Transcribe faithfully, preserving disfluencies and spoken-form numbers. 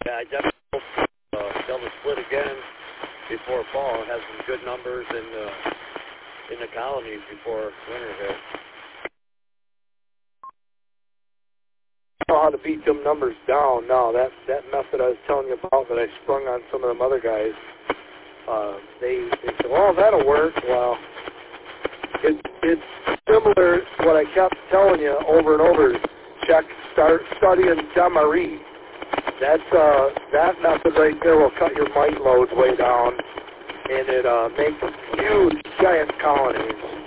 Yeah, I definitely hope uh, they'll split again before fall and have some good numbers in the, in the colonies before winter hits. I don't know how to beat them numbers down. No, that, that method I was telling you about that I sprung on some of them other guys, uh, they, they said, well, that'll work. Well, it, it's similar to what I kept telling you over and over. Check, start studying Demaree. That's, uh, that method right there will cut your mite loads way down, and it uh, makes huge, giant colonies.